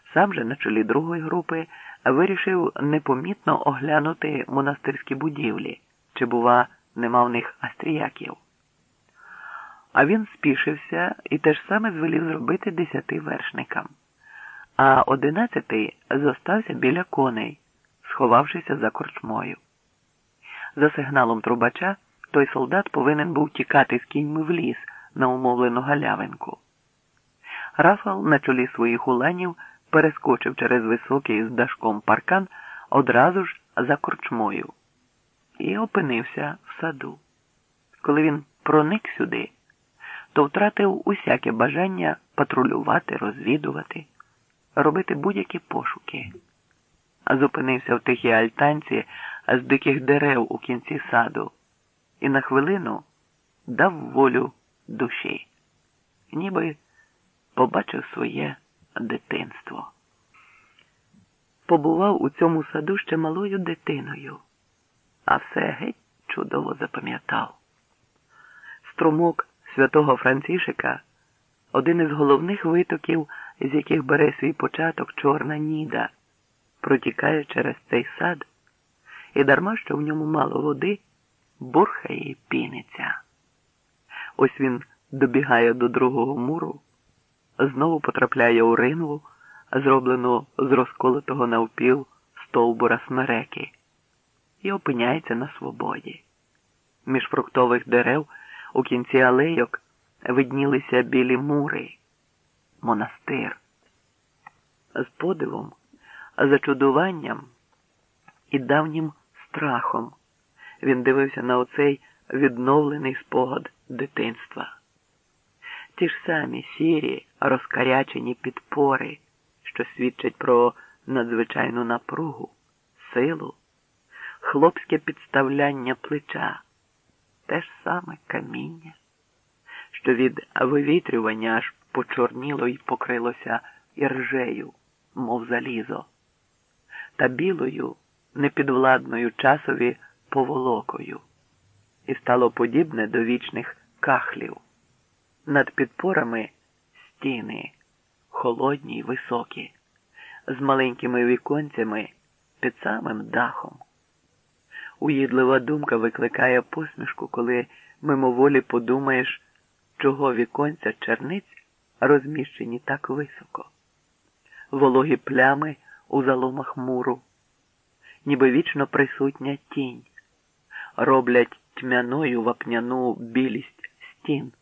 Сам же на чолі другої групи вирішив непомітно оглянути монастирські будівлі, чи, бува, нема в них австріяків. А він спішився і те ж саме звелів зробити 10 вершникам. А 11 зостався біля коней, сховавшися за корчмою. За сигналом трубача той солдат повинен був тікати з кіньми в ліс на умовлену галявинку. Рафал на чолі своїх уланів перескочив через високий з дашком паркан одразу ж за корчмою і опинився в саду. Коли він проник сюди, то втратив усяке бажання патрулювати, розвідувати, робити будь-які пошуки. А зупинився в тихій альтанці з диких дерев у кінці саду і на хвилину дав волю душі, ніби побачив своє дитинство. Побував у цьому саду ще малою дитиною, а все геть чудово запам'ятав. Струмок святого Францішика – один із головних витоків, з яких бере свій початок Чорна Ніда, протікає через цей сад, і дарма, що в ньому мало води, бурхає і піниться. Ось він добігає до другого муру, знову потрапляє у ринву, зроблену з розколотого навпіл стовбура смереки, і опиняється на свободі. Між фруктових дерев у кінці алейок виднілися білі мури, монастир. З подивом, зачудуванням і давнім страхом він дивився на оцей відновлений спогад дитинства. Ті ж самі сірі, розкарячені підпори, що свідчать про надзвичайну напругу, силу, хлопське підставляння плеча, те ж саме каміння, що від вивітрювання аж почорніло і покрилося іржею, мов залізо, та білою, непідвладною часові поволокою, і стало подібне до вічних кахлів. Над підпорами стіни, холодні й високі, з маленькими віконцями під самим дахом. Уїдлива думка викликає посмішку, коли мимоволі подумаєш, чого віконця черниць розміщені так високо. Вологі плями у заломах муру, ніби вічно присутня тінь, роблять тьмяною вапняну білість стін.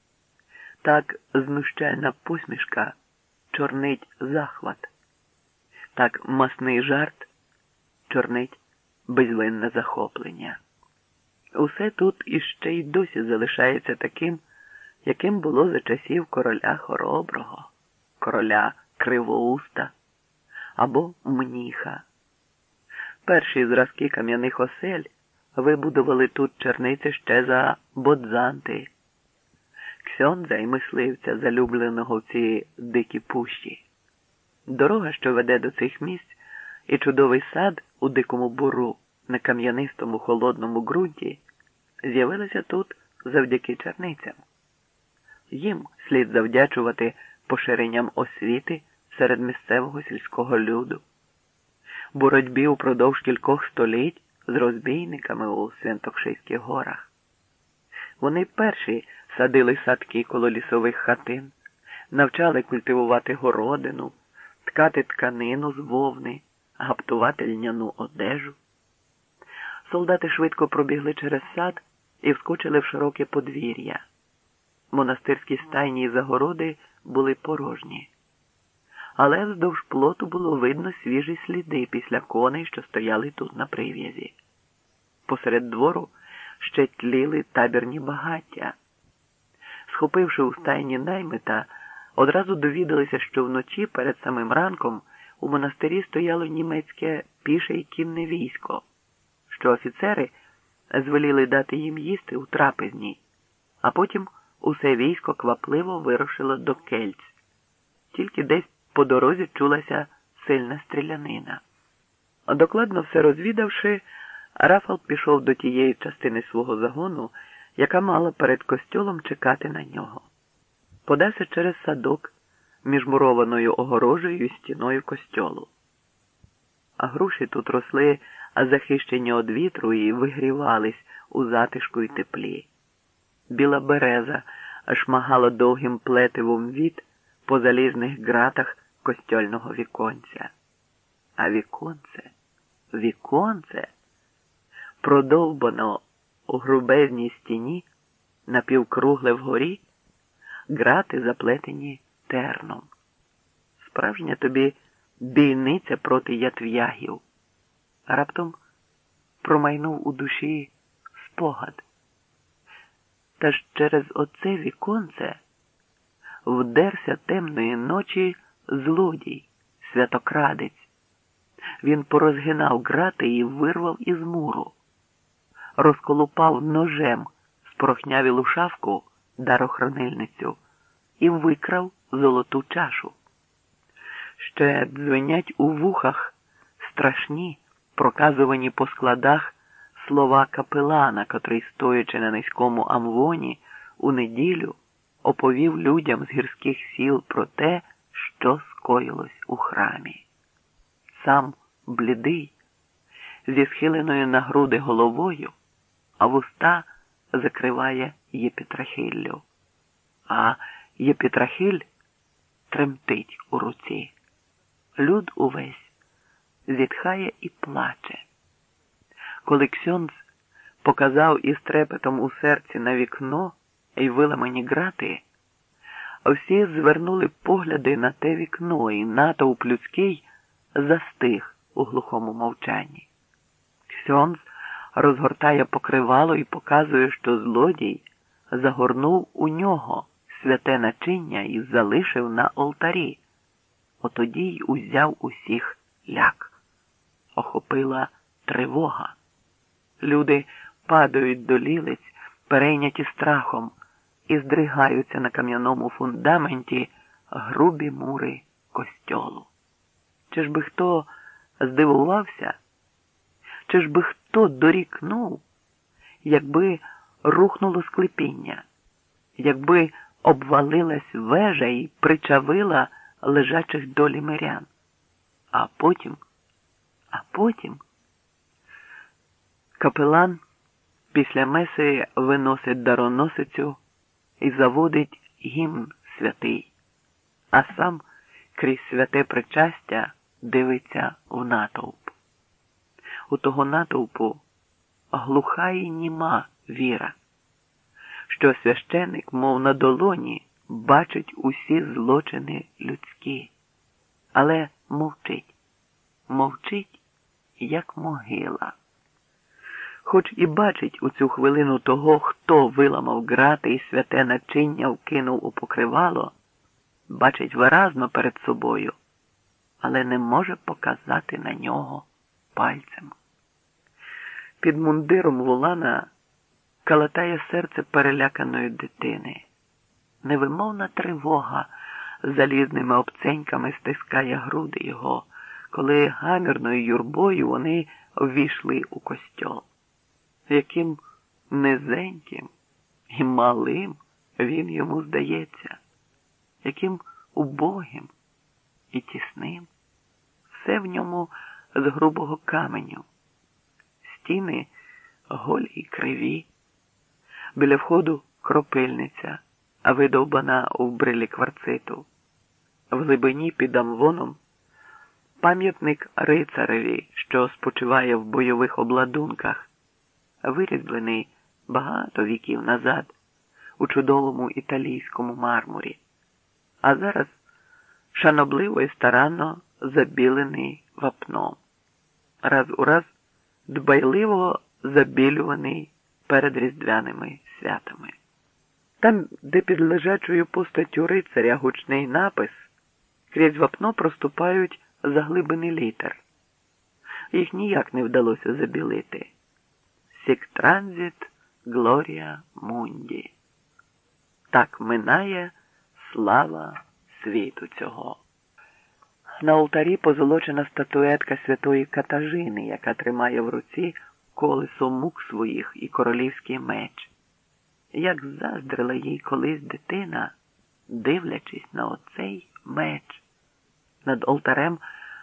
Так знущальна посмішка чорнить захват, так масний жарт чорнить безвинне захоплення. Усе тут іще й досі залишається таким, яким було за часів короля Хороброго, короля Кривоуста або Мніха. Перші зразки кам'яних осель вибудували тут черниці ще за Бодзанти, ксьондза й мисливця, залюбленого в ці дикі пущі. Дорога, що веде до цих місць, і чудовий сад у дикому буру на кам'янистому холодному ґрунті з'явилися тут завдяки черницям. Їм слід завдячувати поширенням освіти серед місцевого сільського люду, боротьбі упродовж кількох століть з розбійниками у Святокшиських горах. Вони перші садили садки коло лісових хатин, навчали культивувати городину, ткати тканину з вовни, гаптувати льняну одежу. Солдати швидко пробігли через сад і вскочили в широке подвір'я. Монастирські стайні й загороди були порожні. Але вздовж плоту було видно свіжі сліди після коней, що стояли тут на прив'язі. Посеред двору ще тліли табірні багаття. Схопивши у стайні наймита, одразу довідалися, що вночі перед самим ранком у монастирі стояло німецьке піше й кінне військо, що офіцери звеліли дати їм їсти у трапезній, а потім усе військо квапливо вирушило до Кельць. Тільки десь по дорозі чулася сильна стрілянина. Докладно все розвідавши, Рафал пішов до тієї частини свого загону, яка мала перед костьолом чекати на нього. Подався через садок, між мурованою огорожею і стіною костьолу. А груші тут росли, захищені від вітру, і вигрівались у затишку й теплі. Біла береза шмагала довгим плетивом віт по залізних ґратах костьольного віконця. А віконце, продовбано у грубезній стіні, напівкругле вгорі, ґрати заплетені терном. Справжня тобі бійниця проти ятв'ягів. Раптом промайнув у душі спогад. Та ж через оце віконце вдерся темної ночі злодій, святокрадець. Він порозгинав ґрати і вирвав із муру. Розколупав ножем спорохнявілу шафку, дарохранильницю, і викрав золоту чашу. Ще дзвенять у вухах страшні, проказувані по складах слова капелана, котрий, стоячи на низькому амвоні, у неділю оповів людям з гірських сіл про те, що скоїлось у храмі. Сам блідий, зі схиленою на груди головою, а вуста закриває єпітрахиллю. А єпітрахиль тремтить у руці. Люд увесь зітхає і плаче. Коли ксьондз показав із трепетом у серці на вікно й виламані ґрати, всі звернули погляди на те вікно, і натовп людський застиг у глухому мовчанні. Ксьондз розгортає покривало і показує, що злодій загорнув у нього святе начиння і залишив на олтарі. Отоді й узяв усіх ляк. Охопила тривога. Люди падають до лілиць, перейняті страхом, і здригаються на кам'яному фундаменті грубі мури костьолу. Чи ж би хто здивувався? Чи ж би хто дорікнув, якби рухнуло склепіння, якби обвалилась вежа і причавила лежачих долі мирян? А потім капелан після меси виносить дароносицю і заводить гімн святий, а сам крізь святе причастя дивиться в натовп. У того натовпу глуха й німа віра, що священик, мов на долоні, бачить усі злочини людські, але мовчить, як могила. Хоч і бачить у цю хвилину того, хто виламав ґрати і святе начиння вкинув у покривало, бачить виразно перед собою, але не може показати на нього пальцем. Під мундиром Лулана калатає серце переляканої дитини. Невимовна тривога залізними обценьками стискає груди його, коли гамірною юрбою вони ввійшли у костьол. Яким низеньким і малим він йому здається, яким убогим і тісним. Все в ньому з грубого каменю. Стіни голі й криві. Біля входу кропильниця, видовбана у брилі кварциту. В глибині під амвоном пам'ятник рицареві, що спочиває в бойових обладунках, вирізблений багато віків назад у чудовому італійському мармурі, а зараз шанобливо і старанно забілений вапном, раз у раз дбайливо забілюваний перед різдвяними святами. Там, де під лежачою постаттю рицаря гучний напис, крізь вапно проступають заглибини літер. Їх ніяк не вдалося забілити. «Sic transit gloria mundi». Так минає слава світу цього. На алтарі позолочена статуетка святої Катажини, яка тримає в руці колесо мук своїх і королівський меч. Як заздрила їй колись дитина, дивлячись на оцей Меч. Над олтарем